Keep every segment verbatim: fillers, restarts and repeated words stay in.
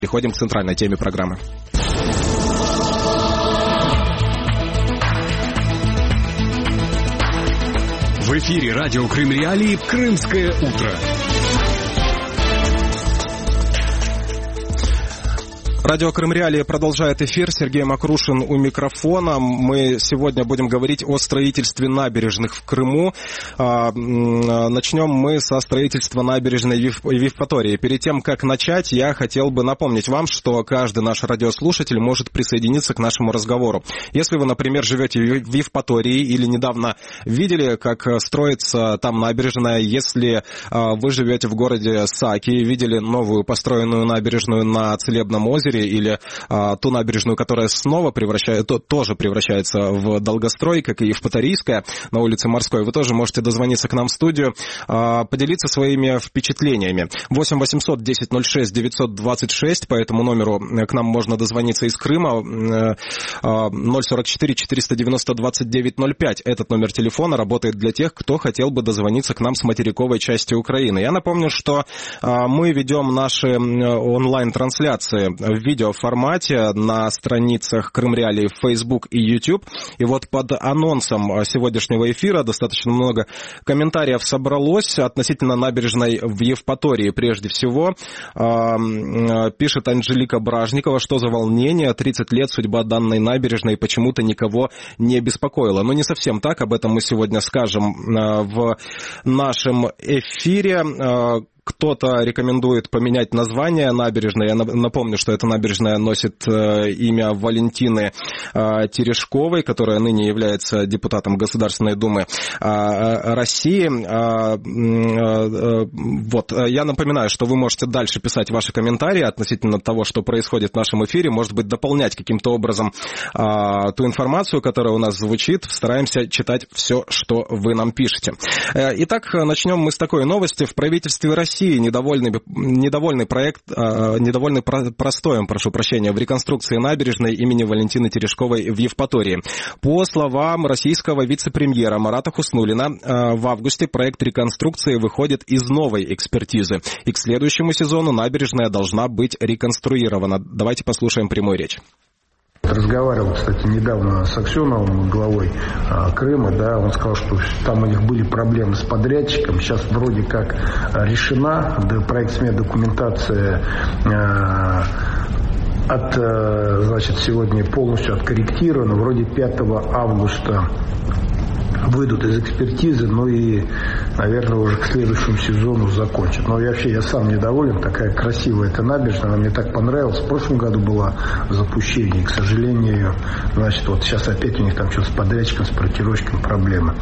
Переходим к центральной теме программы. В эфире радио Крым Реалии «Крымское утро». Радио Крым Реалии продолжает эфир. Сергей Макрушин у микрофона. Мы сегодня будем говорить о строительстве набережных в Крыму. Начнем мы со строительства набережной в Евпатории. Перед тем, как начать, я хотел бы напомнить вам, что каждый наш радиослушатель может присоединиться к нашему разговору. Если вы, например, живете в Евпатории или недавно видели, как строится там набережная, если вы живете в городе Саки и видели новую построенную набережную на Целебном озере, или а, ту набережную, которая снова превращает, то, тоже превращается в долгострой, как и Евпаторийская на улице Морской, вы тоже можете дозвониться к нам в студию, а, поделиться своими впечатлениями. восемь восемьсот десять ноль шесть девятьсот двадцать шесть, по этому номеру к нам можно дозвониться из Крыма, ноль сорок четыре четыреста девяносто двадцать девять ноль пять. Этот номер телефона работает для тех, кто хотел бы дозвониться к нам с материковой части Украины. Я напомню, что а, мы ведем наши онлайн-трансляции в видеоформате на страницах Крым Реалии в Facebook и YouTube. И вот под анонсом сегодняшнего эфира достаточно много комментариев собралось относительно набережной в Евпатории. Прежде всего, пишет Анжелика Бражникова, что за волнение, тридцать лет судьба данной набережной почему-то никого не беспокоила. Но не совсем так, об этом мы сегодня скажем в нашем эфире. Кто-то рекомендует поменять название набережной. Я напомню, что эта набережная носит имя Валентины Терешковой, которая ныне является депутатом Государственной Думы России. Вот. Я напоминаю, что вы можете дальше писать ваши комментарии относительно того, что происходит в нашем эфире. Может быть, дополнять каким-то образом ту информацию, которая у нас звучит. Стараемся читать все, что вы нам пишете. Итак, начнем мы с такой новости. В правительстве России России недовольный, недовольный проект, э, недовольный про, простоем, прошу прощения, в реконструкции набережной имени Валентины Терешковой в Евпатории. По словам российского вице-премьера Марата Хуснуллина, э, в августе проект реконструкции выходит из новой экспертизы. И к следующему сезону набережная должна быть реконструирована. Давайте послушаем прямую речь. Разговаривал, кстати, недавно с Аксеновым, главой а, Крыма, да, он сказал, что там у них были проблемы с подрядчиком, сейчас вроде как решена, да, проектная документация а, от, а, значит, сегодня полностью откорректирована, вроде пятого августа выйдут из экспертизы, ну и, наверное, уже к следующему сезону закончат. Но вообще я сам недоволен, такая красивая эта набережная, она мне так понравилась. В прошлом году была запущение, и, к сожалению, значит, вот сейчас опять у них там что-то с подрядчиком, с проектировщиком проблемы.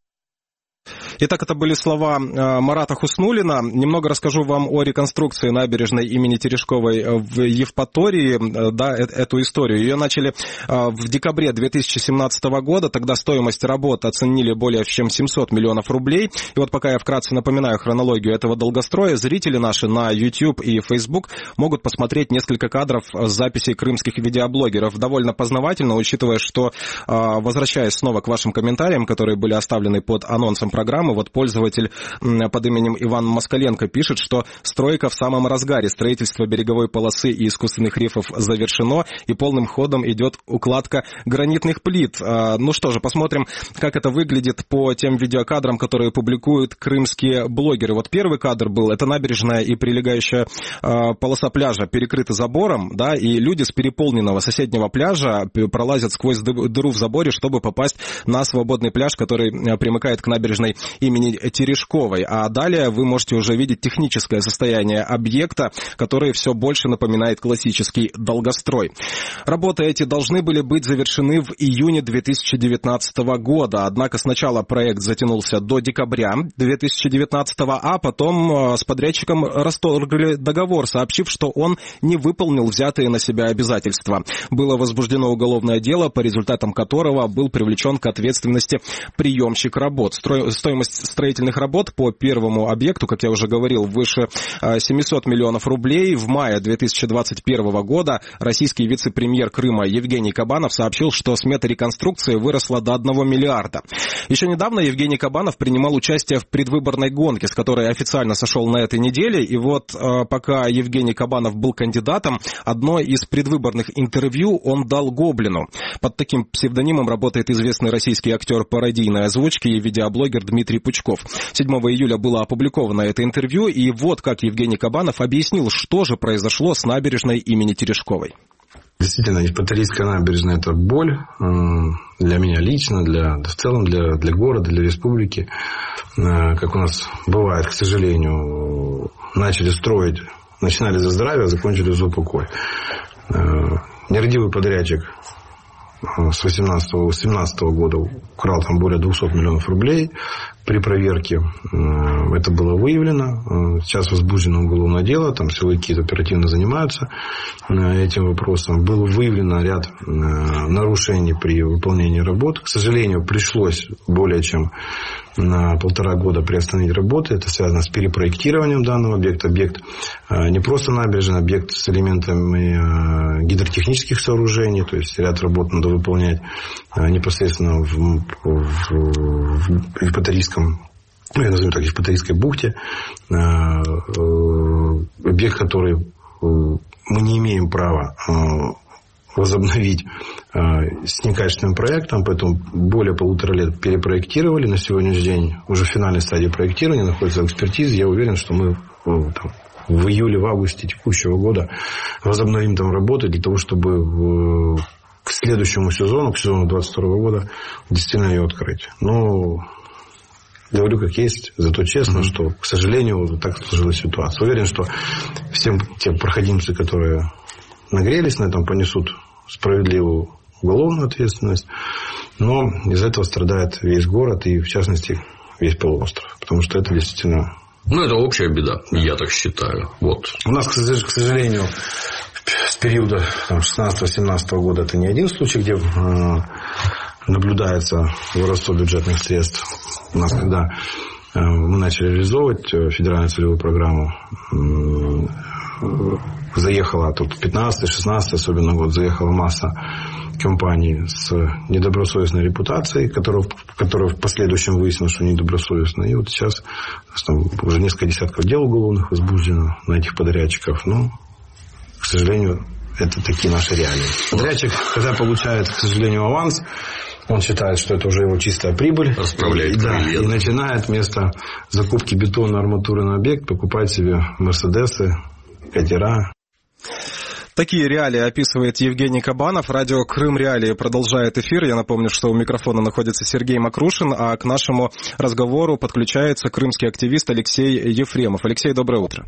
Итак, это были слова Марата Хуснуллина. Немного расскажу вам о реконструкции набережной имени Терешковой в Евпатории, да, эту историю. Ее начали в декабре две тысячи семнадцатого года, тогда стоимость работ оценили более чем семьсот миллионов рублей. И вот пока я вкратце напоминаю хронологию этого долгостроя, зрители наши на YouTube и Facebook могут посмотреть несколько кадров с записей крымских видеоблогеров. Довольно познавательно, учитывая, что, возвращаясь снова к вашим комментариям, которые были оставлены под анонсом программы, вот пользователь под именем Иван Москаленко пишет, что стройка в самом разгаре, строительство береговой полосы и искусственных рифов завершено, и полным ходом идет укладка гранитных плит. Ну что же, посмотрим, как это выглядит по тем видеокадрам, которые публикуют крымские блогеры. Вот первый кадр был, это набережная и прилегающая полоса пляжа перекрыта забором, да, и люди с переполненного соседнего пляжа пролазят сквозь дыру в заборе, чтобы попасть на свободный пляж, который примыкает к набережной имени Терешковой. А далее вы можете уже видеть техническое состояние объекта, который все больше напоминает классический долгострой. Работы эти должны были быть завершены в июне две тысячи девятнадцатого года. Однако сначала проект затянулся до декабря две тысячи девятнадцатого, а потом с подрядчиком расторгли договор, сообщив, что он не выполнил взятые на себя обязательства. Было возбуждено уголовное дело, по результатам которого был привлечен к ответственности приемщик работ. Стоимость Стоимость строительных работ по первому объекту, как я уже говорил, выше семьсот миллионов рублей. В мае две тысячи двадцать первого года российский вице-премьер Крыма Евгений Кабанов сообщил, что смета реконструкции выросла до одного миллиарда. Еще недавно Евгений Кабанов принимал участие в предвыборной гонке, с которой официально сошел на этой неделе. И вот пока Евгений Кабанов был кандидатом, одно из предвыборных интервью он дал Гоблину. Под таким псевдонимом работает известный российский актер пародийной озвучки и видеоблогер Дмитрий Пучков. седьмого июля было опубликовано это интервью, и вот как Евгений Кабанов объяснил, что же произошло с набережной имени Терешковой. Действительно, Евпаторийская набережная – это боль для меня лично, для, в целом для, для города, для республики. Как у нас бывает, к сожалению, начали строить, начинали за здравие, закончили за упокой. Нерадивый подрядчик с восемнадцатого, семнадцатого года украл там более двухсот миллионов рублей. При проверке это было выявлено. Сейчас возбуждено уголовное дело. Там силовики оперативно занимаются этим вопросом. Было выявлено ряд нарушений при выполнении работ. К сожалению, пришлось более чем на полтора года приостановить работы. Это связано с перепроектированием данного объекта. Объект не просто набережный, объект с элементами гидротехнических сооружений. То есть ряд работ надо выполнять непосредственно в, в, в Евпаторийском, ну, я назову так, Евпаторийской бухте. Объект, который мы не имеем права возобновить с некачественным проектом, поэтому более полутора лет перепроектировали. На сегодняшний день уже в финальной стадии проектирования находится в экспертизе. Я уверен, что мы там, в июле, в августе текущего года возобновим там работы для того, чтобы к следующему сезону, к сезону двадцать второго года, действительно ее открыть. Но говорю как есть, зато честно, mm-hmm. что, к сожалению, так сложилась ситуация. Уверен, что всем те проходимцы, которые нагрелись на этом, понесут справедливую уголовную ответственность. Но из этого страдает весь город и, в частности, весь полуостров. Потому что это действительно... Ну, это общая беда, я так считаю. Вот. У нас, к сожалению, с периода шестнадцатого-семнадцатого года это не один случай, где э, наблюдается воровство бюджетных средств. У нас, когда э, мы начали реализовывать федеральную целевую программу, э, заехала тут пятнадцатый, шестнадцатый, особенно год, заехала масса компаний с недобросовестной репутацией, которая, которая в последующем выяснилось, что недобросовестная. И вот сейчас там уже несколько десятков дел уголовных возбуждено на этих подрядчиков. Но, к сожалению, это такие наши реалии. Подрядчик, когда получает, к сожалению, аванс, он считает, что это уже его чистая прибыль. Расправляет да, и начинает вместо закупки бетона, арматуры на объект покупать себе мерседесы, катера. Такие реалии описывает Евгений Кабанов. Радио «Крым Реалии» продолжает эфир. Я напомню, что у микрофона находится Сергей Макрушин, а к нашему разговору подключается крымский активист Алексей Ефремов. Алексей, доброе утро.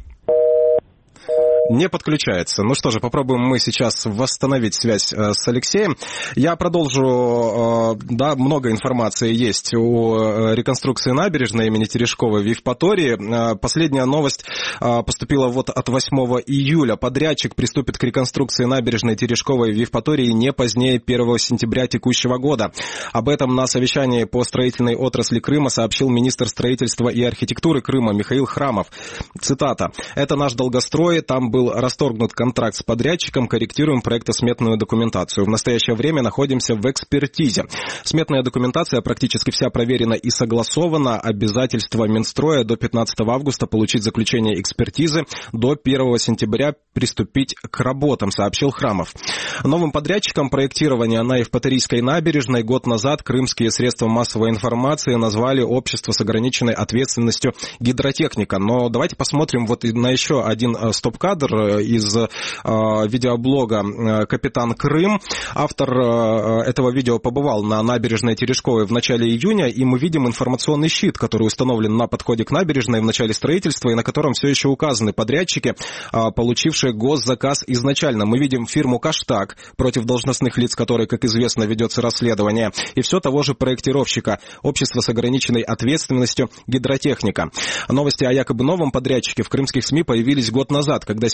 Не подключается. Ну что же, попробуем мы сейчас восстановить связь с Алексеем. Я продолжу. Да, много информации есть о реконструкции набережной имени Терешковой в Евпатории. Последняя новость поступила вот от восьмого июля. Подрядчик приступит к реконструкции набережной Терешковой в Евпатории не позднее первого сентября текущего года. Об этом на совещании по строительной отрасли Крыма сообщил министр строительства и архитектуры Крыма Михаил Храмов. Цитата. «Это наш долгострой, там был расторгнут контракт с подрядчиком, корректируем проектно-сметную документацию. В настоящее время находимся в экспертизе. Сметная документация практически вся проверена и согласована. Обязательство Минстроя до пятнадцатого августа получить заключение экспертизы, до первого сентября приступить к работам», сообщил Храмов. Новым подрядчиком проектирования на Евпаторийской набережной год назад крымские средства массовой информации назвали общество с ограниченной ответственностью «Гидротехника». Но давайте посмотрим вот на еще один стоп-кадр из э, видеоблога «Капитан Крым». Автор э, этого видео побывал на набережной Терешковой в начале июня, и мы видим информационный щит, который установлен на подходе к набережной в начале строительства, и на котором все еще указаны подрядчики, э, получившие госзаказ изначально. Мы видим фирму «Каштаг», против должностных лиц которой, как известно, ведется расследование, и все того же проектировщика, общество с ограниченной ответственностью «Гидротехника». Новости о якобы новом подрядчике в крымских СМИ появились год назад, когда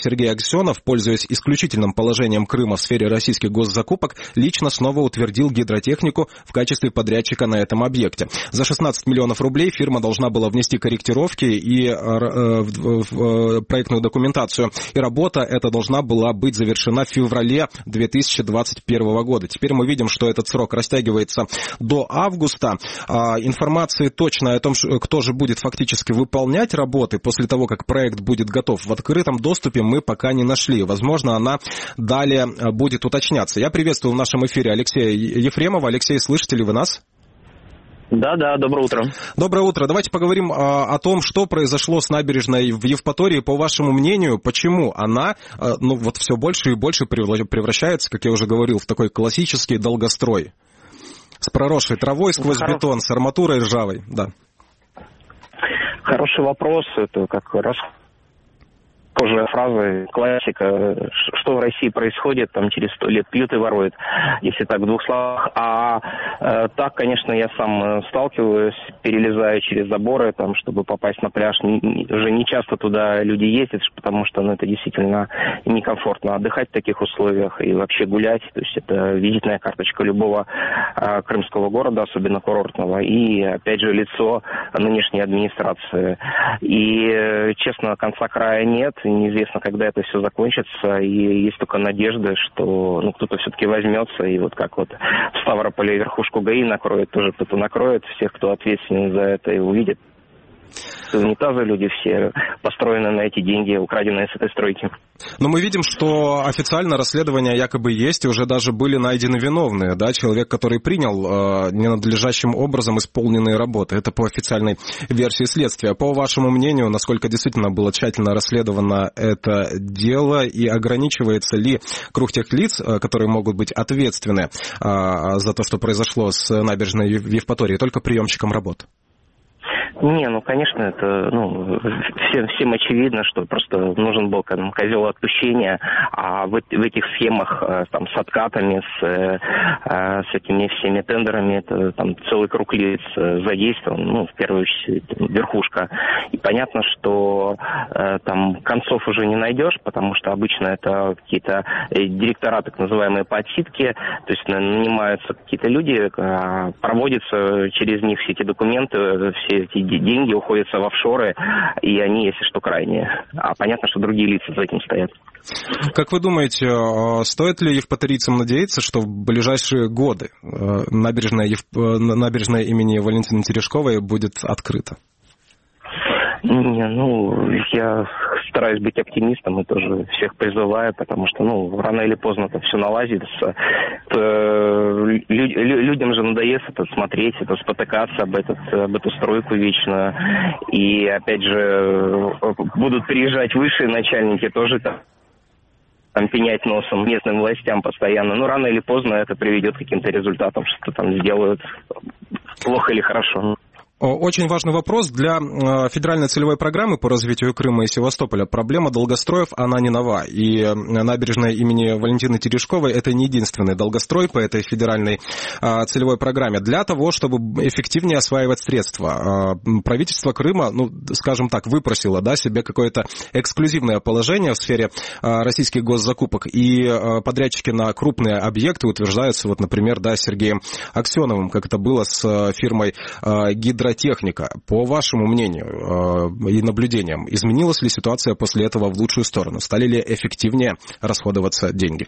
Сергей Аксенов, пользуясь исключительным положением Крыма в сфере российских госзакупок, лично снова утвердил гидротехнику в качестве подрядчика на этом объекте. За шестнадцать миллионов рублей фирма должна была внести корректировки и э, в, в проектную документацию. И работа эта должна была быть завершена в феврале две тысячи двадцать первого года. Теперь мы видим, что этот срок растягивается до августа. А, информации точно о том, кто же будет фактически выполнять работы после того, как проект будет готов в открытом доступе, мы пока не нашли. Возможно, она далее будет уточняться. Я приветствую в нашем эфире Алексея Ефремова. Алексей, слышите ли вы нас? Да, да, доброе утро. Доброе утро. Давайте поговорим а, о том, что произошло с набережной в Евпатории. По вашему мнению, почему она а, ну, вот все больше и больше превращается, как я уже говорил, в такой классический долгострой? С проросшей травой сквозь Хоро... бетон, с арматурой ржавой, да. Хороший вопрос. Это как раз... Похожая фраза, классика, что в России происходит, там через сто лет пьют и воруют, если так в двух словах. А э, так, конечно, я сам сталкиваюсь, перелезаю через заборы, там, чтобы попасть на пляж. Не, не, уже не часто туда люди ездят, потому что ну, это действительно некомфортно отдыхать в таких условиях и вообще гулять. То есть это визитная карточка любого э, крымского города, особенно курортного. И, опять же, лицо нынешней администрации. И, э, честно, конца края нет. Неизвестно, когда это все закончится, и есть только надежда, что ну, кто-то все-таки возьмется, и вот как вот в Ставрополе верхушку ГАИ накроет, тоже кто-то накроет всех, кто ответственен за это, и увидит. Унитазы люди все построены на эти деньги, украденные с этой стройки. Но мы видим, что официально расследования якобы есть, и уже даже были найдены виновные, да, человек, который принял э, ненадлежащим образом исполненные работы. Это по официальной версии следствия. По вашему мнению, насколько действительно было тщательно расследовано это дело, и ограничивается ли круг тех лиц, которые могут быть ответственны э, за то, что произошло с набережной в Евпатории, только приемщиком работ? Не, ну, конечно, это, ну, всем, всем очевидно, что просто нужен был там, козел отпущения, а в, в этих схемах там, с откатами, с, с этими всеми тендерами, это там целый круг лиц задействован, ну, в первую очередь, верхушка. И понятно, что там концов уже не найдешь, потому что обычно это какие-то директора, так называемые по отсидке, то есть нанимаются какие-то люди, проводятся через них все эти документы, все эти деньги уходят в офшоры, и они, если что, крайние. А понятно, что другие лица за этим стоят. Как вы думаете, стоит ли евпаторийцам надеяться, что в ближайшие годы набережная, набережная имени Валентины Терешковой будет открыта? Не, ну, я стараюсь быть оптимистом и тоже всех призываю, потому что, ну, рано или поздно это все наладится. Лю- людям же надоест это смотреть, это спотыкаться об, этот, об эту стройку вечно. И, опять же, будут приезжать высшие начальники тоже там, там пенять носом местным властям постоянно. Ну, рано или поздно это приведет к каким-то результатам, что там сделают плохо или хорошо. Очень важный вопрос для федеральной целевой программы по развитию Крыма и Севастополя. Проблема долгостроев, она не нова. И набережная имени Валентины Терешковой – это не единственный долгострой по этой федеральной целевой программе. Для того, чтобы эффективнее осваивать средства, правительство Крыма, ну, скажем так, выпросило, да, себе какое-то эксклюзивное положение в сфере российских госзакупок. И подрядчики на крупные объекты утверждаются, вот, например, да, Сергеем Аксеновым, как это было с фирмой «Гидро». Техника. По вашему мнению э, и наблюдениям, изменилась ли ситуация после этого в лучшую сторону? Стали ли эффективнее расходоваться деньги?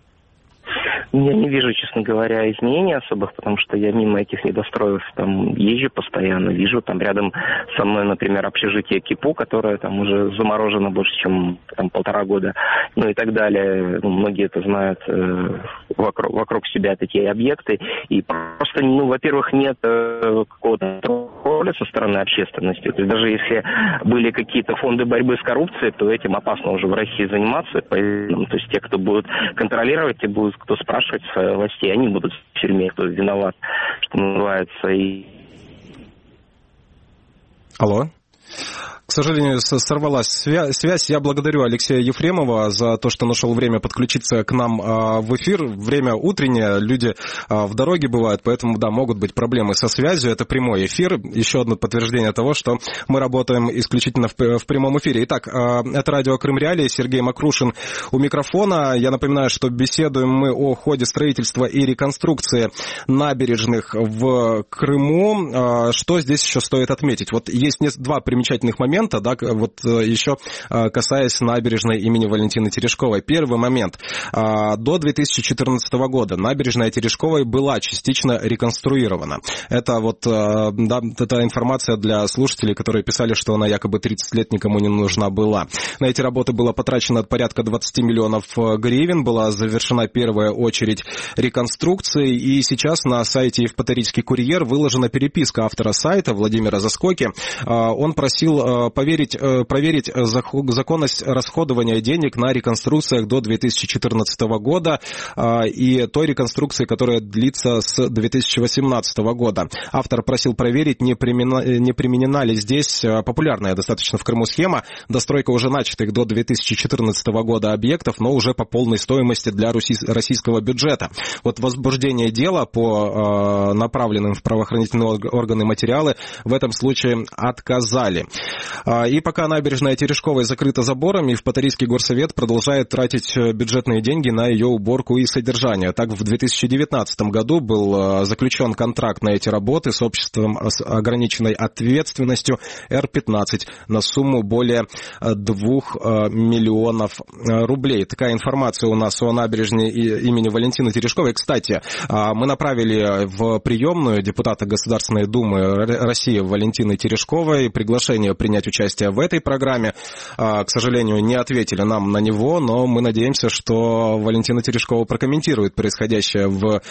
Я не вижу, честно говоря, изменений особых, потому что я мимо этих недостроев там езжу постоянно, вижу там рядом со мной, например, общежитие КИПУ, которое там уже заморожено больше, чем там полтора года, ну и так далее. Ну, многие это знают э, вокруг, вокруг себя такие объекты, и просто, ну, во-первых, нет э, какого-то контроля со стороны общественности. То есть даже если были какие-то фонды борьбы с коррупцией, то этим опасно уже в России заниматься. То есть те, кто будут контролировать, те будут, кто спрашивает властей, они будут в тюрьме, кто виноват, что называется. И... Алло? К сожалению, сорвалась связь. Я благодарю Алексея Ефремова за то, что нашел время подключиться к нам в эфир. Время утреннее, люди в дороге бывают, поэтому, да, могут быть проблемы со связью. Это прямой эфир. Еще одно подтверждение того, что мы работаем исключительно в прямом эфире. Итак, это радио Крым Реалии, Сергей Макрушин у микрофона. Я напоминаю, что беседуем мы о ходе строительства и реконструкции набережных в Крыму. Что здесь еще стоит отметить? Вот есть два примечательных момента. Да, вот еще касаясь набережной имени Валентины Терешковой. Первый момент. До две тысячи четырнадцатого года набережная Терешковой была частично реконструирована. Это вот, да, это информация для слушателей, которые писали, что она якобы тридцать лет никому не нужна была. На эти работы было потрачено порядка двадцать миллионов гривен. Была завершена первая очередь реконструкции. И сейчас на сайте «Евпаторийский курьер» выложена переписка автора сайта Владимира Заскоки. Он просил поверить, проверить законность расходования денег на реконструкциях до две тысячи четырнадцатого года и той реконструкции, которая длится с две тысячи восемнадцатого года. Автор просил проверить, не применена, не применена ли здесь популярная достаточно в Крыму схема достройка уже начатых до две тысячи четырнадцатого года объектов, но уже по полной стоимости для российского бюджета. Вот возбуждение дела по направленным в правоохранительные органы материалы в этом случае отказали. И пока набережная Терешковой закрыта заборами, Евпаторийский горсовет продолжает тратить бюджетные деньги на ее уборку и содержание. Так, в две тысячи девятнадцатом году был заключен контракт на эти работы с обществом с ограниченной ответственностью эр пятнадцать на сумму более двух миллионов рублей. Такая информация у нас о набережной имени Валентины Терешковой. Кстати, мы направили в приемную депутата Государственной Думы России Валентины Терешковой приглашение принять участие в этой программе. К сожалению, не ответили нам на него, но мы надеемся, что Валентина Терешкова прокомментирует происходящее в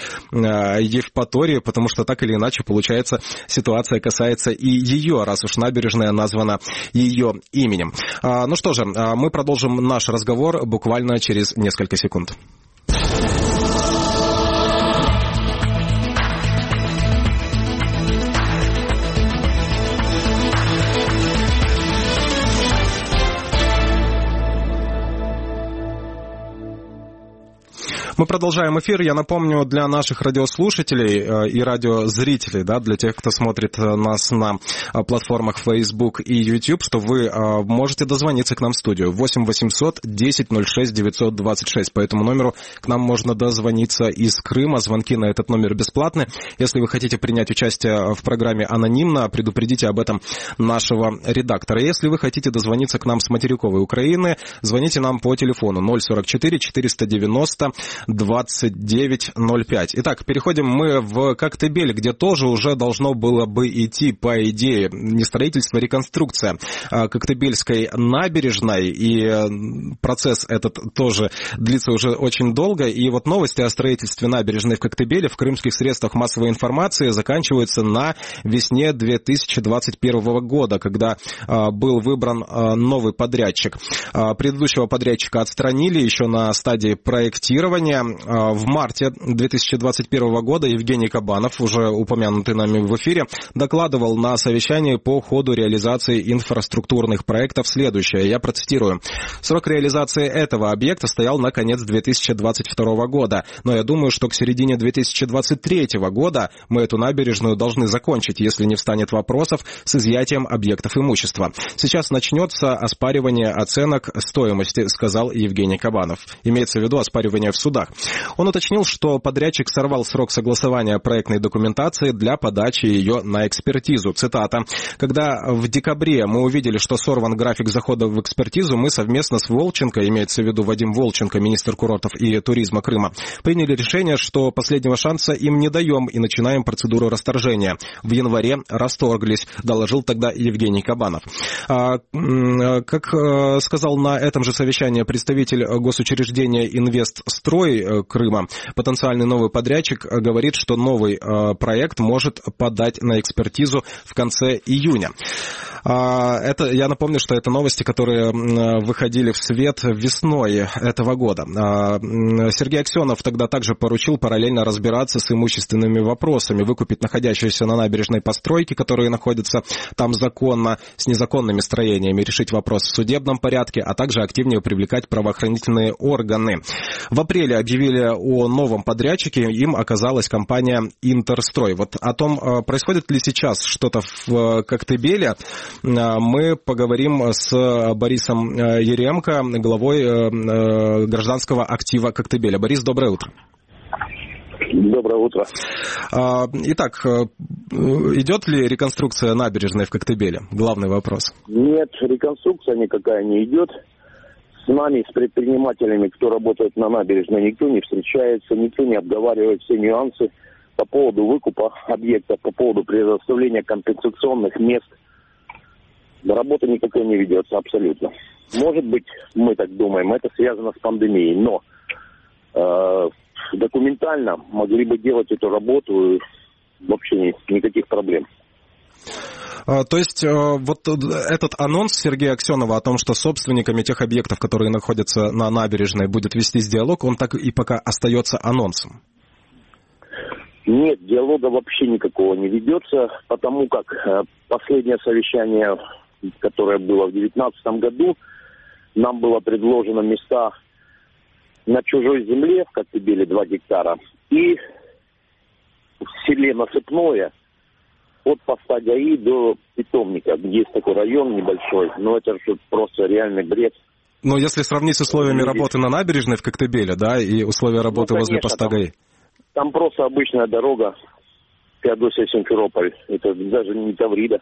Евпатории, потому что так или иначе, получается, ситуация касается и ее, раз уж набережная названа ее именем. Ну что же, мы продолжим наш разговор буквально через несколько секунд. Мы продолжаем эфир. Я напомню для наших радиослушателей и радиозрителей, да, для тех, кто смотрит нас на платформах Facebook и YouTube, что вы можете дозвониться к нам в студию восемь восемьсот десять ноль шесть девятьсот двадцать шесть. По этому номеру к нам можно дозвониться из Крыма. Звонки на этот номер бесплатны. Если вы хотите принять участие в программе анонимно, предупредите об этом нашего редактора. Если вы хотите дозвониться к нам с материковой Украины, звоните нам по телефону ноль сорок четыре четыреста девяносто двадцать девять ноль пять. Итак, переходим мы в Коктебель, где тоже уже должно было бы идти, по идее, не строительство, а реконструкция Коктебельской набережной, и процесс этот тоже длится уже очень долго. И вот новости о строительстве набережной в Коктебеле в крымских средствах массовой информации заканчиваются на весне две тысячи двадцать первого года, когда был выбран новый подрядчик. Предыдущего подрядчика отстранили еще на стадии проектирования. В марте две тысячи двадцать первого года Евгений Кабанов, уже упомянутый нами в эфире, докладывал на совещании по ходу реализации инфраструктурных проектов следующее. Я процитирую. Срок реализации этого объекта стоял на конец две тысячи двадцать второго года, но я думаю, что к середине две тысячи двадцать третьего года мы эту набережную должны закончить, если не встанет вопросов с изъятием объектов имущества. Сейчас начнется оспаривание оценок стоимости, сказал Евгений Кабанов. Имеется в виду оспаривание в судах. Он уточнил, что подрядчик сорвал срок согласования проектной документации для подачи ее на экспертизу. Цитата. «Когда в декабре мы увидели, что сорван график захода в экспертизу, мы совместно с Волченко, имеется в виду Вадим Волченко, министр курортов и туризма Крыма, приняли решение, что последнего шанса им не даем и начинаем процедуру расторжения. В январе расторглись», доложил тогда Евгений Кабанов. Как сказал на этом же совещании представитель госучреждения «Инвестстрой» Крыма, потенциальный новый подрядчик говорит, что новый проект может подать на экспертизу в конце июня. Это, я напомню, что это новости, которые выходили в свет весной этого года. Сергей Аксенов тогда также поручил параллельно разбираться с имущественными вопросами, выкупить находящиеся на набережной постройки, которые находятся там законно, с незаконными строениями, решить вопрос в судебном порядке, а также активнее привлекать правоохранительные органы. В апреле объявили о новом подрядчике, им оказалась компания «Интерстрой». Вот о том, происходит ли сейчас что-то в Коктебеле, мы поговорим с Борисом Еремко, главой гражданского актива Коктебеля. Борис, доброе утро. Доброе утро. Итак, идет ли реконструкция набережной в Коктебеле? Главный вопрос. Нет, реконструкция никакая не идет. С нами, с предпринимателями, кто работает на набережной, никто не встречается, никто не обговаривает все нюансы по поводу выкупа объекта, по поводу предоставления компенсационных мест. Работа никакой не ведется абсолютно. Может быть, мы так думаем, это связано с пандемией, но э, документально могли бы делать эту работу, вообще никаких проблем. То есть вот этот анонс Сергея Аксенова о том, что собственниками тех объектов, которые находятся на набережной, будет вестись диалог, он так и пока остается анонсом? Нет, диалога вообще никакого не ведется, потому как последнее совещание, которое было в две тысячи девятнадцатом году, нам было предложено места на чужой земле в Коктебеле два гектара и в селе Насыпное от поста ГАИ до питомника. Есть такой район небольшой, но это же просто реальный бред. Но если сравнить с условиями работы на набережной в Коктебеле, да, и условия работы ну, конечно, возле поста ГАИ? Там, там просто обычная дорога Феодосия-Симферополь. Это даже не Таврида.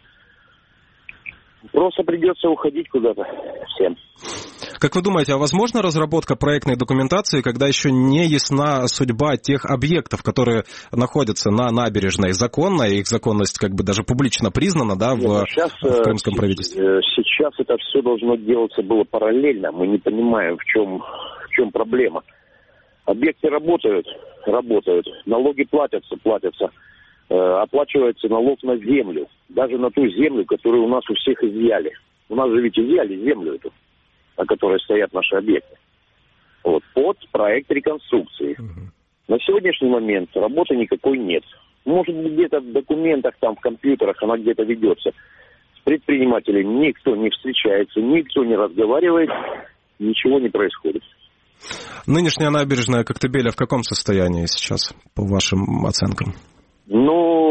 Просто придется уходить куда-то всем. Как вы думаете, а возможна разработка проектной документации, когда еще не ясна судьба тех объектов, которые находятся на набережной законно, и их законность как бы даже публично признана, да, в, Нет, сейчас, в крымском правительстве? Сейчас это все должно делаться было параллельно. Мы не понимаем, в чем, в чем проблема. Объекты работают, работают, налоги платятся, платятся. Оплачивается налог на землю, даже на ту землю, которую у нас у всех изъяли. У нас же ведь изъяли землю эту, на которой стоят наши объекты. Вот, под проект реконструкции. Uh-huh. На сегодняшний момент работы никакой нет. Может быть, где-то в документах, там, в компьютерах она где-то ведется. С предпринимателями никто не встречается, никто не разговаривает, ничего не происходит. Нынешняя набережная Коктебеля в каком состоянии сейчас, по вашим оценкам? Ну,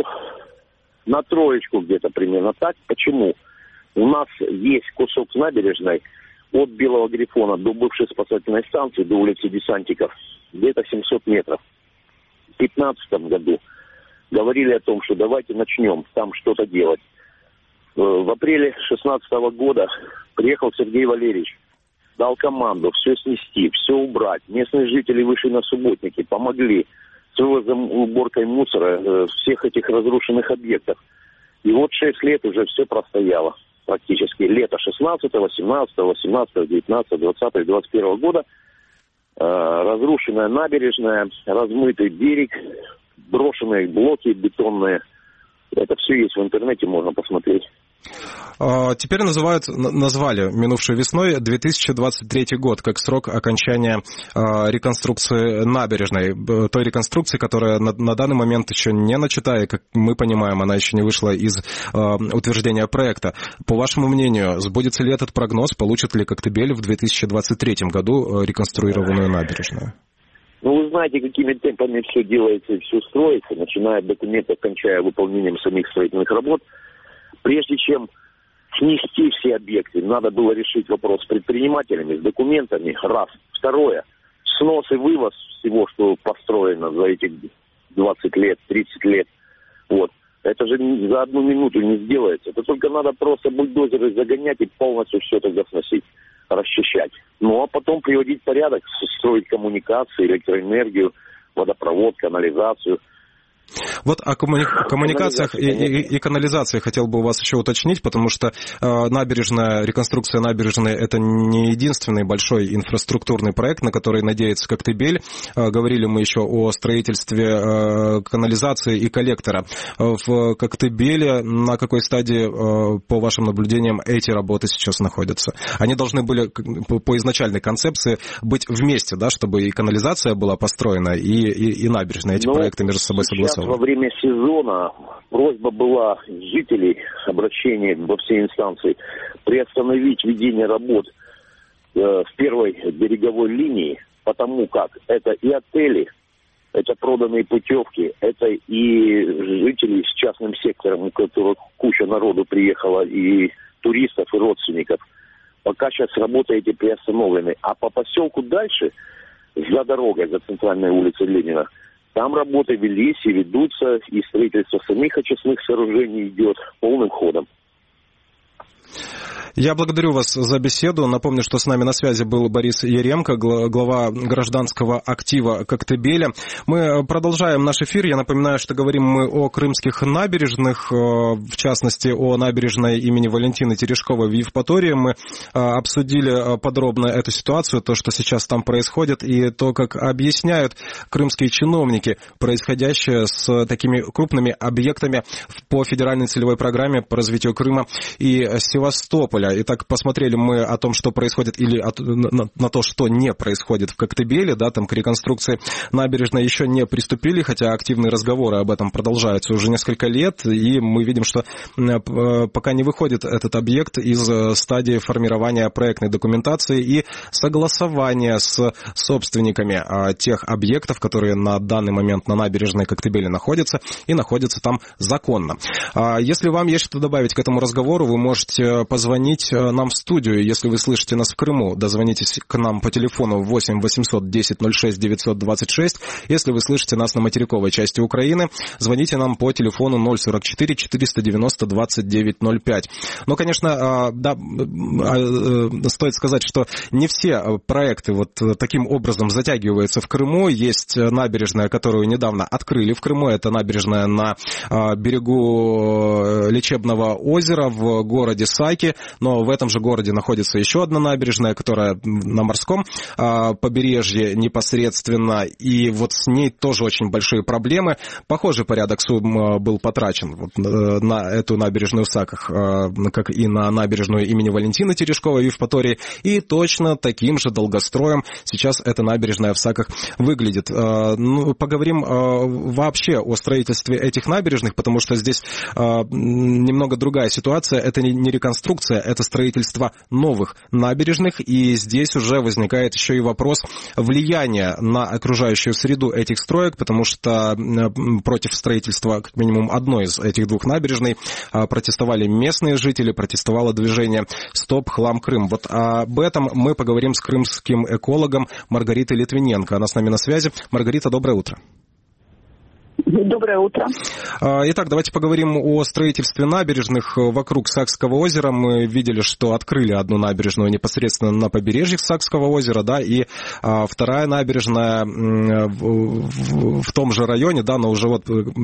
на троечку где-то примерно так. Почему? У нас есть кусок набережной от Белого Грифона до бывшей спасательной станции, до улицы Десантников, где-то семьсот метров. В две тысячи пятнадцатом году говорили о том, что давайте начнем там что-то делать. В апреле две тысячи шестнадцатого года приехал Сергей Валерьевич, дал команду все снести, все убрать. Местные жители вышли на субботники, помогли с вывозом, уборкой мусора всех этих разрушенных объектов. И вот шесть лет уже все простояло практически. Лето шестнадцатого, семнадцатого, восемнадцатого, девятнадцатого, двадцатого, двадцать первого года. Э, разрушенная набережная, размытый берег, брошенные блоки бетонные. Это все есть в интернете, можно посмотреть. Теперь называют, назвали минувшей весной две тысячи двадцать третий год как срок окончания реконструкции набережной. Той реконструкции, которая на, на данный момент еще не начата, и, как мы понимаем, она еще не вышла из утверждения проекта. По вашему мнению, сбудется ли этот прогноз, получит ли Коктебель в две тысячи двадцать третьем году реконструированную набережную? Ну, вы знаете, какими темпами все делается и все строится, начиная от документов, кончая выполнением самих строительных работ. Прежде чем снести все объекты, надо было решить вопрос с предпринимателями, с документами, раз. Второе, снос и вывоз всего, что построено за эти двадцать лет, тридцать лет. Вот. Это же за одну минуту не сделается. Это только надо просто бульдозеры загонять и полностью все тогда сносить, расчищать. Ну, а потом приводить в порядок, строить коммуникации, электроэнергию, водопровод, канализацию. Вот о коммуни... коммуникациях и, и, и канализации хотел бы у вас еще уточнить, потому что э, набережная, реконструкция набережной – это не единственный большой инфраструктурный проект, на который надеется Коктебель. Э, говорили мы еще о строительстве э, канализации и коллектора. В Коктебеле на какой стадии, э, по вашим наблюдениям, эти работы сейчас находятся? Они должны были по, по изначальной концепции быть вместе, да, чтобы и канализация была построена, и, и, и набережная. Эти Но проекты между собой согласованы. Во время сезона просьба была жителей, обращение во все инстанции, приостановить ведение работ э, в первой береговой линии, потому как это и отели, это проданные путевки, это и жители с частным сектором, у которых куча народу приехала, и туристов, и родственников. Пока сейчас работы эти приостановлены. А по поселку дальше, за дорогой, за центральной улицей Ленина, там работы велись и ведутся, и строительство самих очистных сооружений идет полным ходом. Я благодарю вас за беседу. Напомню, что с нами на связи был Борис Яремко, глава гражданского актива Коктебеля. Мы продолжаем наш эфир. Я напоминаю, что говорим мы о крымских набережных, в частности, о набережной имени Валентины Терешковой в Евпатории. Мы обсудили подробно эту ситуацию, то, что сейчас там происходит, и то, как объясняют крымские чиновники происходящее с такими крупными объектами по федеральной целевой программе по развитию Крыма и Севастополя. Итак, посмотрели мы о том, что происходит, или от, на, на то, что не происходит в Коктебеле, да, там к реконструкции набережной еще не приступили, хотя активные разговоры об этом продолжаются уже несколько лет, и мы видим, что пока не выходит этот объект из стадии формирования проектной документации и согласования с собственниками тех объектов, которые на данный момент на набережной Коктебеля находятся и находятся там законно. Если вам есть что добавить к этому разговору, вы можете позвонить нам в студию, если вы слышите нас в Крыму. Дозвонитесь к нам по телефону восемь восемьсот десять ноль шесть девятьсот двадцать шесть. Если вы слышите нас на материковой части Украины, звоните нам по телефону ноль сорок четыре четыреста девяносто двадцать девять ноль пять. Но, конечно, да, стоит сказать, что не все проекты вот таким образом затягиваются в Крыму. Есть набережная, которую недавно открыли в Крыму. Это набережная на берегу лечебного озера в городе Саки. Но в этом же городе находится еще одна набережная, которая на морском побережье непосредственно, и вот с ней тоже очень большие проблемы. Похожий порядок сумм был потрачен вот на эту набережную в Саках, как и на набережную имени Валентины Терешковой в Евпатории, и точно таким же долгостроем сейчас эта набережная в Саках выглядит. Ну, поговорим вообще о строительстве этих набережных, потому что здесь немного другая ситуация. Это не реконструкция, это строительство новых набережных, и здесь уже возникает еще и вопрос влияния на окружающую среду этих строек, потому что против строительства, как минимум, одной из этих двух набережной протестовали местные жители, протестовало движение «Стоп, хлам, Крым». Вот об этом мы поговорим с крымским экологом Маргаритой Литвиненко. Она с нами на связи. Маргарита, доброе утро. Доброе утро. Итак, давайте поговорим о строительстве набережных вокруг Сакского озера. Мы видели, что открыли одну набережную непосредственно на побережье Сакского озера, да, и а, вторая набережная в, в, в том же районе, да, но уже вот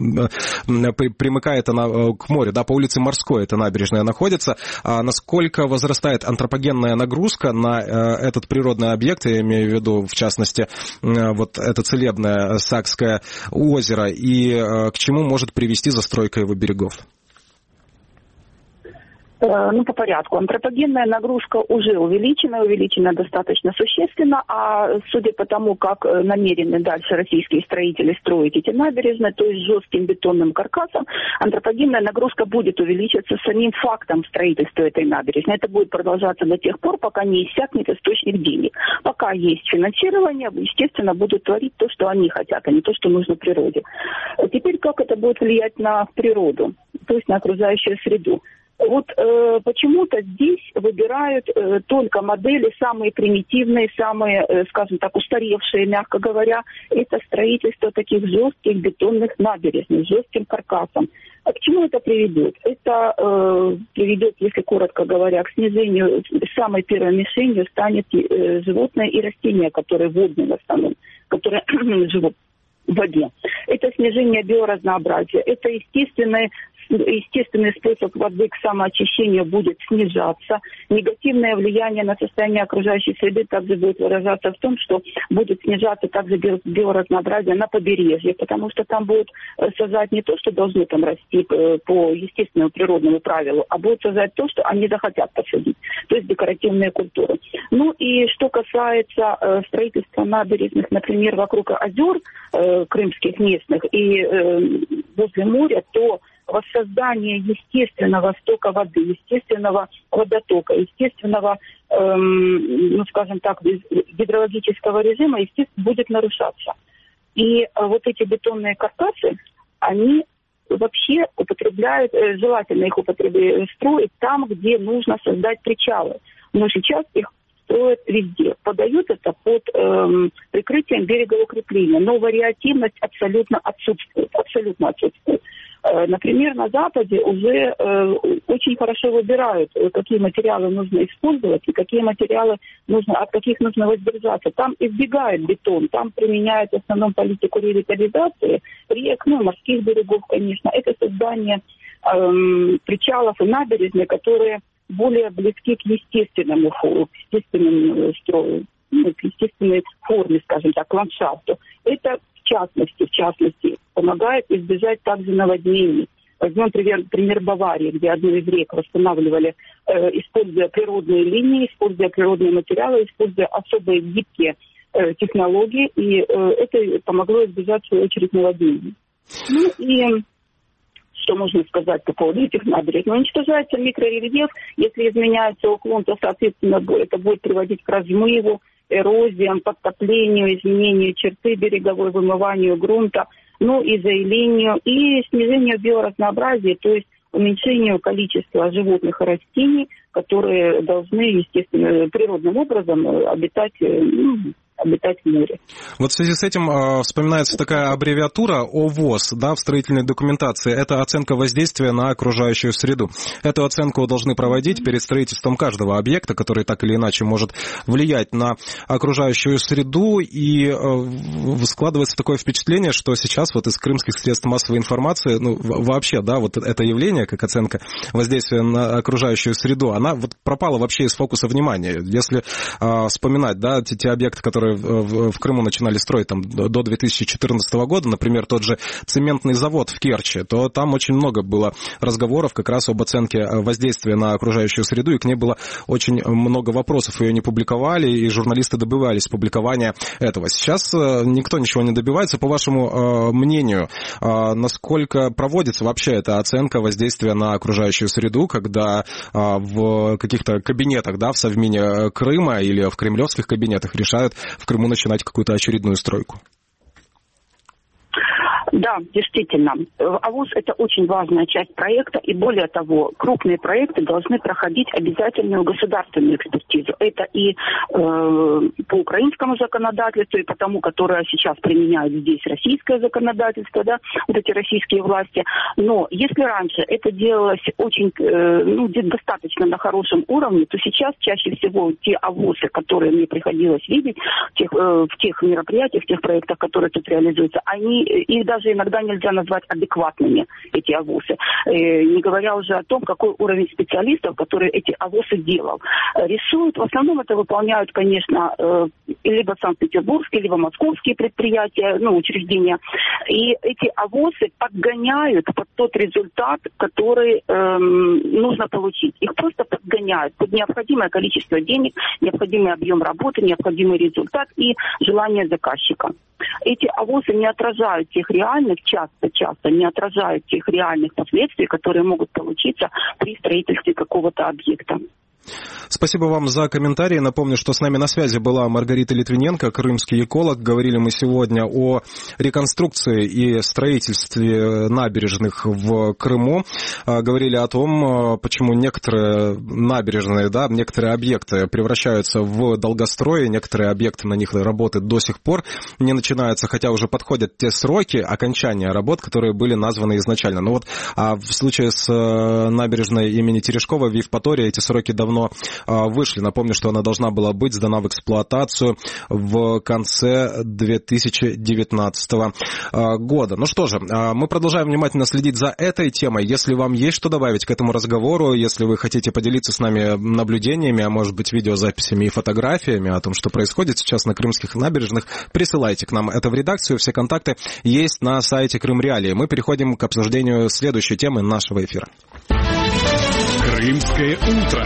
примыкает она к морю, да, по улице Морской эта набережная находится. А насколько возрастает антропогенная нагрузка на этот природный объект, я имею в виду, в частности, вот это целебное Сакское озеро, и к чему может привести застройка его берегов? Ну, по порядку. Антропогенная нагрузка уже увеличена, увеличена достаточно существенно, а судя по тому, как намерены дальше российские строители строить эти набережные, то есть жестким бетонным каркасом, антропогенная нагрузка будет увеличиваться самим фактом строительства этой набережной. Это будет продолжаться до тех пор, пока не иссякнет источник денег. Пока есть финансирование, естественно, будут творить то, что они хотят, а не то, что нужно природе. Теперь как это будет влиять на природу, то есть на окружающую среду? Вот э, почему-то здесь выбирают э, только модели самые примитивные, самые, э, скажем так, устаревшие, мягко говоря. Это строительство таких жестких бетонных набережных, с жестким каркасом. А к чему это приведет? Это э, приведет, если коротко говоря, к снижению, самой первой мишенью станет э, животные и растения, которые водные в основном, которые живут в воде. Это это снижение биоразнообразия, это естественное естественный способ воды к самоочищению будет снижаться. Негативное влияние на состояние окружающей среды также будет выражаться в том, что будет снижаться также биоразнообразие на побережье, потому что там будут сажать не то, что должны там расти по естественному природному правилу, а будут сажать то, что они захотят посадить, то есть декоративные культуры. Ну и что касается э, строительства набережных, например, вокруг озер э, крымских местных и э, возле моря, то воссоздание естественного стока воды, естественного водотока, естественного, эм, ну скажем так, гидрологического режима, естественно, будет нарушаться. И э, вот эти бетонные каркасы, они вообще употребляют, э, желательно их употребляют, строить там, где нужно создать причалы. Но сейчас их строят везде. Подают это под эм, прикрытием берегоукрепления. Но вариативность абсолютно отсутствует. Абсолютно отсутствует. Э, например, на Западе уже э, очень хорошо выбирают, какие материалы нужно использовать и какие материалы нужно, от каких нужно воздержаться. Там избегают бетон, там применяют в основном политику ревитализации рек, ну, морских берегов, конечно. Это создание эм, причалов и набережных, которые более близки к естественному фору, к естественному строю, ну, к естественной форме, скажем так, к ландшафту. Это в частности, в частности, помогает избежать также наводнений. Возьмем пример, пример Баварии, где одну из рек восстанавливали, э, используя природные линии, используя природные материалы, используя особые гибкие э, технологии, и э, это помогло избежать, в свою очередь, наводнений. Ну и что можно сказать по поводу этих набережных? Уничтожается микрорельеф, если изменяется уклон, то, соответственно, это будет приводить к размыву, эрозиям, подтоплению, изменению черты береговой, вымыванию грунта, ну и заилению, и снижению биоразнообразия, то есть уменьшению количества животных и растений, которые должны, естественно, природным образом обитать, ну, обитать в море. Вот в связи с этим э, вспоминается такая аббревиатура ОВОС, да, в строительной документации. Это оценка воздействия на окружающую среду. Эту оценку должны проводить перед строительством каждого объекта, который так или иначе может влиять на окружающую среду. И э, складывается такое впечатление, что сейчас вот из крымских средств массовой информации, ну, вообще, да, вот это явление, как оценка воздействия на окружающую среду, она вот пропала вообще из фокуса внимания. Если э, вспоминать, да, те, те объекты, которые в Крыму начинали строить там, до две тысячи четырнадцатого года, например, тот же цементный завод в Керчи, то там очень много было разговоров как раз об оценке воздействия на окружающую среду, и к ней было очень много вопросов. Ее не публиковали, и журналисты добивались публикования этого. Сейчас никто ничего не добивается. По вашему мнению, насколько проводится вообще эта оценка воздействия на окружающую среду, когда в каких-то кабинетах, да, в Совмине Крыма или в кремлевских кабинетах решают в Крыму начинать какую-то очередную стройку? Да, действительно. ОВОС – это очень важная часть проекта, и более того, крупные проекты должны проходить обязательную государственную экспертизу. Это и э, по украинскому законодательству, и по тому, которое сейчас применяет здесь российское законодательство, да, вот эти российские власти. Но если раньше это делалось очень, э, ну, достаточно на хорошем уровне, то сейчас чаще всего те ОВОСы, которые мне приходилось видеть в тех, э, в тех мероприятиях, в тех проектах, которые тут реализуются, они, их даже иногда нельзя назвать адекватными, эти ОВОСы. Не говоря уже о том, какой уровень специалистов, которые эти ОВОСы делал. Рисуют, в основном это выполняют, конечно, либо санкт-петербургские, либо московские предприятия, ну, учреждения. И эти ОВОСы подгоняют под тот результат, который эм, нужно получить. Их просто подгоняют под необходимое количество денег, необходимый объем работы, необходимый результат и желание заказчика. Эти ОВОСы не отражают тех реальных, часто-часто не отражают тех реальных последствий, которые могут получиться при строительстве какого-то объекта. Спасибо вам за комментарии. Напомню, что с нами на связи была Маргарита Литвиненко, крымский эколог. Говорили мы сегодня о реконструкции и строительстве набережных в Крыму. Говорили о том, почему некоторые набережные, да, некоторые объекты превращаются в долгострои, некоторые объекты, на них работы до сих пор не начинаются, хотя уже подходят те сроки окончания работ, которые были названы изначально. Но вот а в случае с набережной имени Терешкова в Евпатории эти сроки давно давно вышли. Напомню, что она должна была быть сдана в эксплуатацию в конце две тысячи девятнадцатого года. Ну что же, мы продолжаем внимательно следить за этой темой. Если вам есть что добавить к этому разговору, если вы хотите поделиться с нами наблюдениями, а может быть видеозаписями и фотографиями о том, что происходит сейчас на крымских набережных, присылайте к нам это в редакцию. Все контакты есть на сайте Крым Реалии. Мы переходим к обсуждению следующей темы нашего эфира. Крымское утро.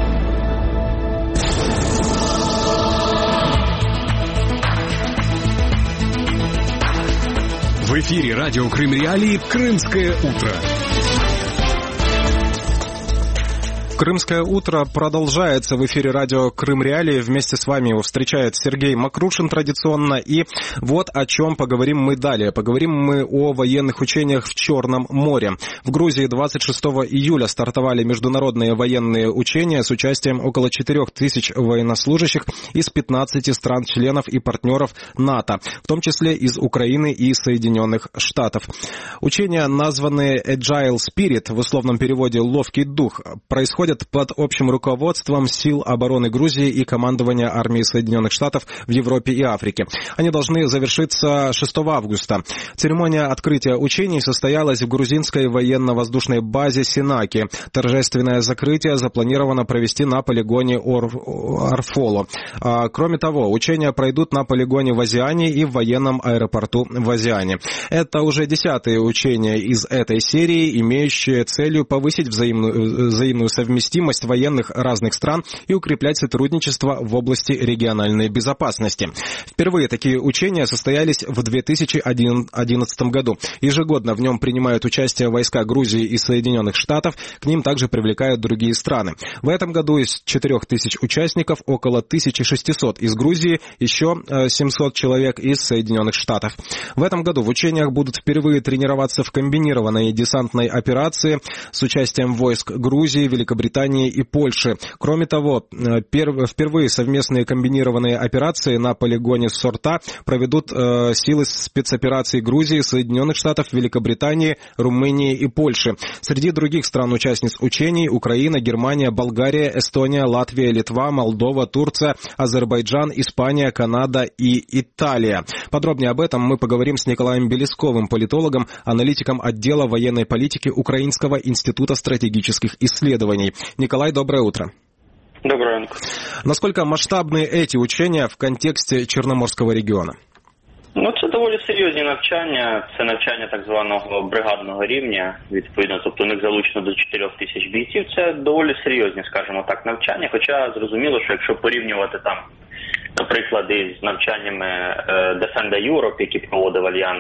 В эфире радио Крым Реалии «Крымское утро». Крымское утро продолжается в эфире радио Крым Реалии. Вместе с вами его встречает Сергей Макрушин традиционно. И вот о чем поговорим мы далее. Поговорим мы о военных учениях в Черном море. В Грузии двадцать шестого июля стартовали международные военные учения с участием около четырех тысяч военнослужащих из пятнадцати стран-членов и партнеров НАТО, в том числе из Украины и Соединенных Штатов. Учения, названные Agile Spirit, в условном переводе «ловкий дух», происходят под общим руководством сил обороны Грузии и командования армии Соединенных Штатов в Европе и Африке. Они должны завершиться шестого августа. Церемония открытия учений состоялась в грузинской военно-воздушной базе Синаки. Торжественное закрытие запланировано провести на полигоне Орфоло. Кроме того, учения пройдут на полигоне в Азиане и в военном аэропорту в Азиане. Это уже десятые учения из этой серии, имеющие целью повысить взаимную, взаимную совместимость совместимость военных разных стран и укреплять сотрудничество в области региональной безопасности. Впервые такие учения состоялись в две тысячи одиннадцатом году. Ежегодно в нем принимают участие войска Грузии и Соединенных Штатов, к ним также привлекают другие страны. В этом году из четырех тысяч участников около тысяча шестьсот из Грузии, еще семьсот человек из Соединенных Штатов. В этом году в учениях будут впервые тренироваться в комбинированной десантной операции с участием войск Грузии, Великобритании и Польши. Кроме того, впервые совместные комбинированные операции на полигоне Сорта проведут э, силы спецопераций Грузии, Соединенных Штатов, Великобритании, Румынии и Польши. Среди других стран-участниц учений Украина, Германия, Болгария, Эстония, Латвия, Литва, Молдова, Турция, Азербайджан, Испания, Канада и Италия. Подробнее об этом мы поговорим с Николаем Белесковым, политологом, аналитиком отдела военной политики Украинского института стратегических исследований. Николай, доброе утро. Доброе утро. Насколько масштабны эти учения в контексте Чорноморського регіону? Ну, це доволі серйозні навчання. Це навчання так званого бригадного рівня, відповідно, тобто у них залучено до чотирьох тисяч бійців. Це доволі серйозні, скажімо так, навчання. Хоча зрозуміло, що якщо порівнювати там, наприклад, із навчаннями Defender Europe, які проводив Альянс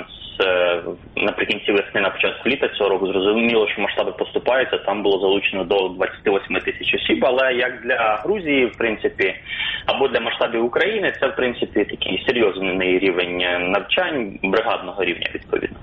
наприкінці весни, на початку літа цього року, зрозуміло, що масштаби поступаються, там було залучено до двадцять вісім тисяч осіб, але як для Грузії, в принципі, або для масштабів України, це, в принципі, такий серйозний рівень навчань бригадного рівня, відповідно.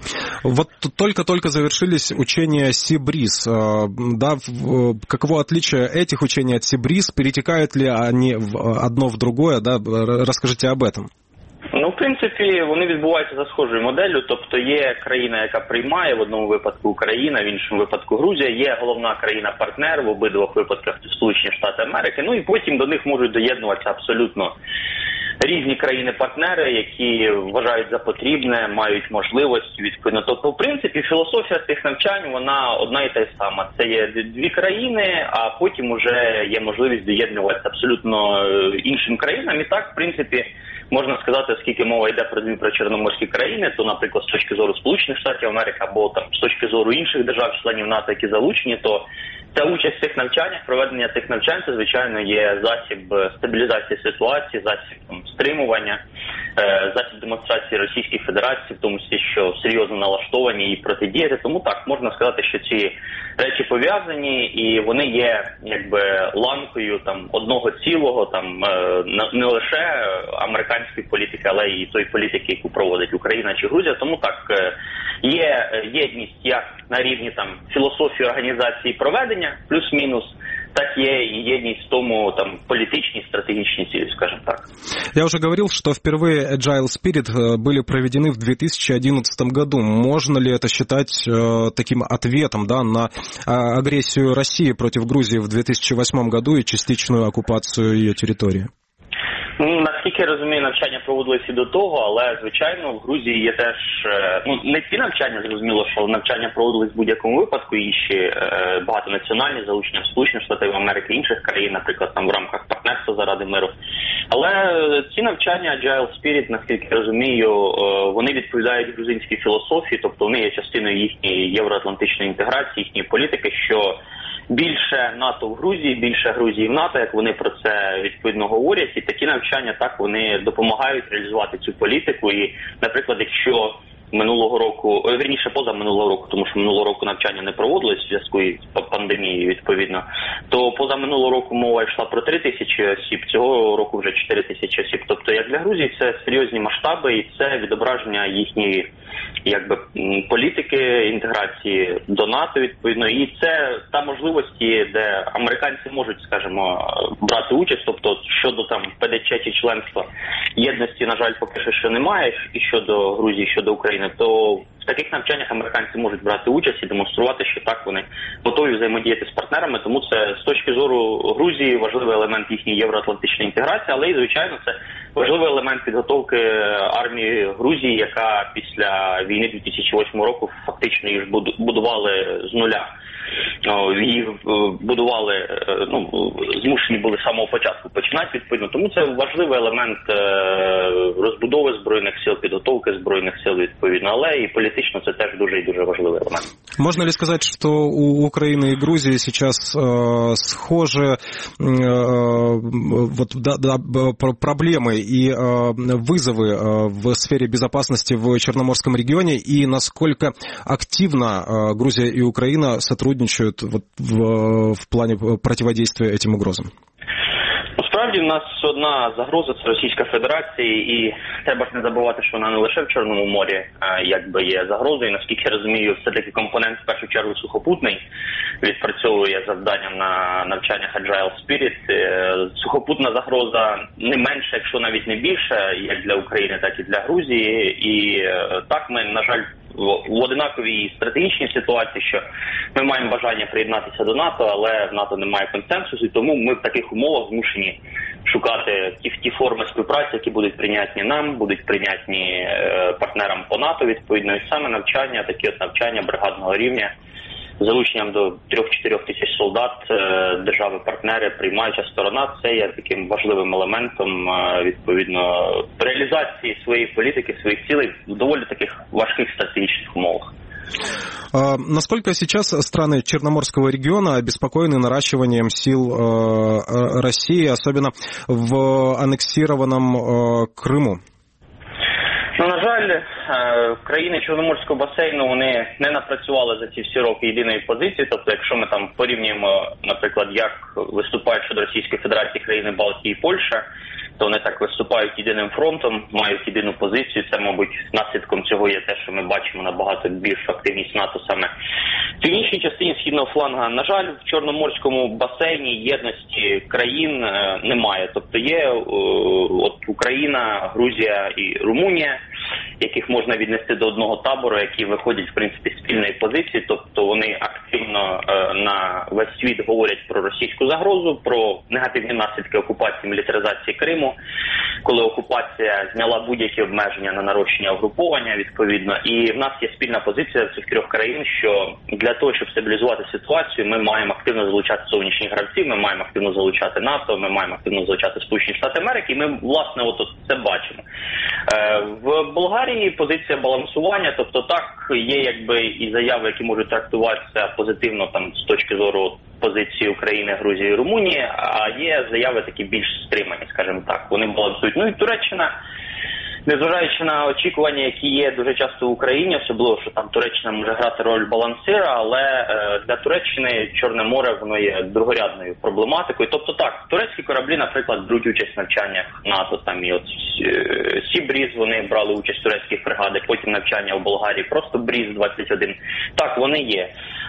Вот только-только завершились учения Сибриз. Да, каково отличие этих учений от Сибриз? Перетекают ли они одно в другое? Да? Расскажите об этом. Ну, в принципі, вони відбуваються за схожою моделлю, тобто є країна, яка приймає, в одному випадку Україна, в іншому випадку Грузія, є головна країна-партнер, в обидвох випадках Сполучені Штати Америки, ну і потім до них можуть доєднуватися абсолютно різні країни-партнери, які вважають за потрібне, мають можливість відповідно. Тобто, в принципі, філософія цих навчань, вона одна і та сама. Це є дві країни, а потім уже є можливість доєднуватися абсолютно іншим країнам. І так, в принципі, можна сказати, оскільки мова йде про дві причорноморські країни, то, наприклад, з точки зору Сполучених Штатів Америки або там з точки зору інших держав-членів НАТО, які залучені, то ця участь в цих навчаннях, проведення цих навчань, це, звичайно, є засіб стабілізації ситуації, засіб там, стримування, е, засіб демонстрації Російської Федерації, в тому числі, що серйозно налаштовані і протидіяти. Тому так, можна сказати, що ці речі пов'язані і вони є якби ланкою там одного цілого, там е, не лише американської політики, але і тої політики, яку проводить Україна чи Грузія. Тому так, е, є єдність як на рівні там філософії організації проведення, плюс-мінус, так є і єдність в тому, там, політичні, стратегічні цілі, скажем так. Я уже говорил, что впервые Agile Spirit были проведены в две тысячи одиннадцатом году. Можно ли это считать э, таким ответом, да, на э, агрессию России против Грузии в две тысячи восьмом году и частичную оккупацию ее территории? Ну, наскільки я розумію, навчання проводилися до того, але, звичайно, в Грузії є теж, ну, не ці навчання, зрозуміло, що навчання проводились в будь-якому випадку, і ще багатонаціональні залучення Сполучених Штатів Америки, інших країн, наприклад, там в рамках партнерства заради миру. Але ці навчання Agile Spirit, наскільки я розумію, вони відповідають грузинській філософії, тобто вони є частиною їхньої євроатлантичної інтеграції, їхньої політики, що більше НАТО в Грузії, більше Грузії в НАТО, як вони про це відповідно говорять, і такі навчання так вони допомагають реалізувати цю політику. І, наприклад, якщо минулого року, вірніше поза минулого року, тому що минулого року навчання не проводилось в зв'язку із пандемією, відповідно, то поза минулого року мова йшла про три тисячі осіб, цього року вже чотири тисячі осіб. Тобто, як для Грузії, це серйозні масштаби і це відображення їхньої, якби, політики, інтеграції до НАТО, відповідно, і це та можливості, де американці можуть, скажімо, брати участь, тобто щодо там ПДЧ чи членства єдності, на жаль, поки що, що немає, і щодо Грузії, щодо України, то в таких навчаннях американці можуть брати участь і демонструвати, що так вони готові взаємодіяти з партнерами, тому це з точки зору Грузії важливий елемент їхньої євроатлантичної інтеграції, але і, звичайно, це важливий елемент підготовки армії Грузії, яка після війни дві тисячі восьмого року фактично її ж будували з нуля. Її будували, ну, змушені були з самого початку починати, відповідно. Тому це важливий елемент розбудови Збройних сил, підготовки Збройних сил, відповідно. Але і політично це теж дуже і дуже важливий елемент. Можно ли сказать, что у Украины и Грузии сейчас э, схожи э, вот, да, да, проблемы и э, вызовы э, в сфере безопасности в Черноморском регионе, и насколько активно э, Грузия и Украина сотрудничают вот, в, в плане противодействия этим угрозам? Насправді, в нас одна загроза – це Російська Федерація, і треба ж не забувати, що вона не лише в Чорному морі, а, якби, є загрозою. Наскільки я розумію, все-таки компонент, в першу чергу, сухопутний, відпрацьовує завдання на навчаннях Agile Spirit. Сухопутна загроза не менша, якщо навіть не більша, як для України, так і для Грузії. І так ми, на жаль, в одинаковій стратегічній ситуації, що ми маємо бажання приєднатися до НАТО, але в НАТО немає консенсусу, і тому ми в таких умовах змушені шукати ті, ті форми співпраці, які будуть прийнятні нам, будуть прийнятні е, партнерам по НАТО, відповідно, і саме навчання, такі от навчання бригадного рівня, з залученням до трьох-чотирьох тисяч солдат, держави-партнери, приймаюча сторона, це є таким важливим елементом, відповідно, реалізації своєї політики, своїх цілей в доволі таких важких стратегічних умовах. Насколько сейчас страны Черноморского региона обеспокоены наращиванием сил России, особенно в аннексированном Крыму? Ну, на жаль, країни Чорноморського басейну, вони не напрацювали за ці всі роки єдиної позиції. Тобто, якщо ми там порівнюємо, наприклад, як виступають щодо Російської Федерації країни Балтії і Польща, то вони так виступають єдиним фронтом, мають єдину позицію. Це, мабуть, наслідком цього є те, що ми бачимо набагато більшу активність НАТО саме в північній частині східного фланга. На жаль, в Чорноморському басейні єдності країн немає. Тобто є от Україна, Грузія і Румунія, яких можна віднести до одного табору, які виходять, в принципі, з спільної позиції. Тобто вони активно на весь світ говорять про російську загрозу, про негативні наслідки окупації, мілітаризації Криму, коли окупація зняла будь-які обмеження на нарощення угруповання, відповідно. І в нас є спільна позиція цих трьох країн, що для того, щоб стабілізувати ситуацію, ми маємо активно залучати зовнішніх гравців, ми маємо активно залучати НАТО, ми маємо активно залучати Сполучені Штати Америки, і ми, власне, от це бачимо. В Болгарії позиція балансування, тобто так, є якби і заяви, які можуть трактуватися позитивно там з точки зору позиції України, Грузії і Румунії, а є заяви такі більш стримані, скажімо так, вони балансують. Ну і Туреччина, незважаючи на очікування, які є дуже часто в Україні, особливо, що там Туреччина може грати роль балансира, але е, для Туреччини Чорне море, воно є другорядною проблематикою. Тобто так, турецькі кораблі, наприклад, беруть участь в навчаннях НАТО, там і от е, Сі-Бріз, вони брали участь в турецьких бригадах, потім навчання в Болгарії, просто Бріз двадцять один. Так, вони є.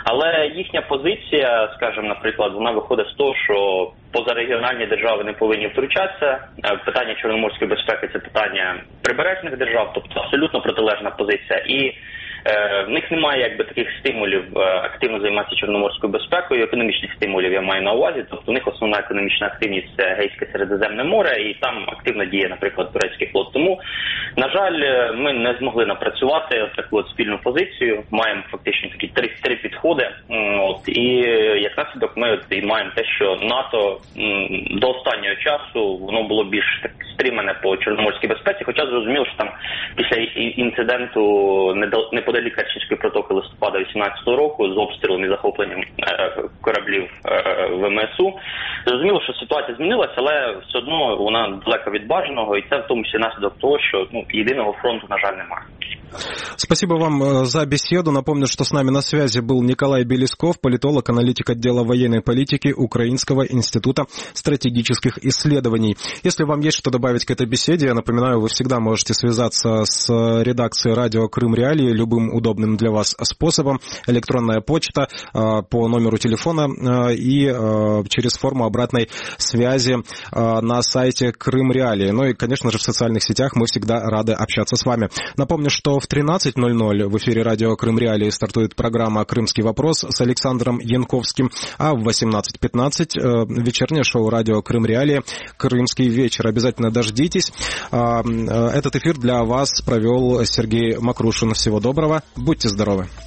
Але їхня позиція, скажімо, наприклад, вона виходить з того, що позарегіональні держави не повинні втручатися. Питання чорноморської безпеки – це питання прибережних держав, тобто абсолютно протилежна позиція. І в них немає якби таких стимулів активно займатися чорноморською безпекою, економічних стимулів я маю на увазі. Тобто в них основна економічна активність – це Егейське Середземне море, і там активно діє, наприклад, турецький флот. Тому, на жаль, ми не змогли напрацювати таку от спільну позицію. Маємо фактично такі три, три підходи. От, і як наслідок ми от, і маємо те, що НАТО м, до останнього часу воно було більш так стримане по чорноморській безпеці, хоча зрозуміло, що там після інциденту неподалік Керченської протоки листопада вісімнадцятого року з обстрілом і захопленням е, кораблів е, ВМСУ. Зрозуміло, що ситуація змінилася, але все одно вона далеко від бажаного, і це в тому числі наслідок того, що ну, єдиного фронту, на жаль, немає. Спасибо вам за беседу. Напомню, что с нами на связи был Николай Белисков, политолог, аналитик отдела военной политики Украинского института стратегических исследований. Если вам есть что добавить к этой беседе, я напоминаю, вы всегда можете связаться с редакцией радио Крым Реалии любым удобным для вас способом. Электронная почта по номеру телефона и через форму обратной связи на сайте Крым Реалии. Ну и, конечно же, в социальных сетях мы всегда рады общаться с вами. Напомню, что в тринадцать ноль ноль в эфире радио Крым Реалии стартует программа «Крымский вопрос» с Александром Янковским, а в восемнадцать пятнадцать вечернее шоу радио Крым Реалии «Крымский вечер». Обязательно дождитесь. Этот эфир для вас провел Сергей Макрушин. Всего доброго, будьте здоровы.